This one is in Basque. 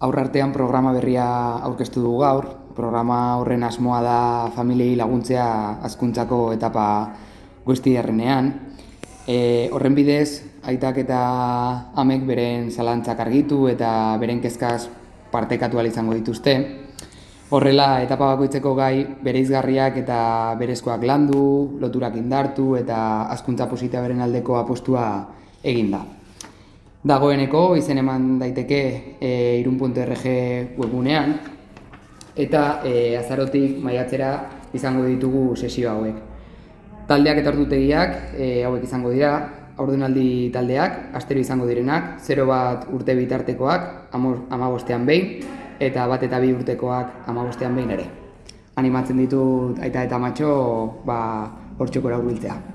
Aurrartean programa berria aurkeztu dugu gaur. Programa horren asmoa da familiei laguntzea hazkuntzako etapa guztiarrenean. Horren bidez, aitak eta amek beren zalantzak argitu eta beren kezkaz partekatu ahal izango dituzte. Horrela, etapa bakoitzeko gai bereizgarriak eta berezkoak landu, loturak indartu eta hazkuntza positiboaren aldeko apostua egin da. Dagoeneko izen eman daiteke irun.org webgunean eta azarotik maiatzera izango ditugu sesio hauek. Taldeak eta ordutegiak hauek izango dira, haurdunaldi taldeak, astero izango direnak, 0-1 urte bitartekoak 15ean behin eta 1 eta 2 urtekoak 15ean behin ere. Animatzen ditut aita eta amatxo hortxokora hurbiltzea.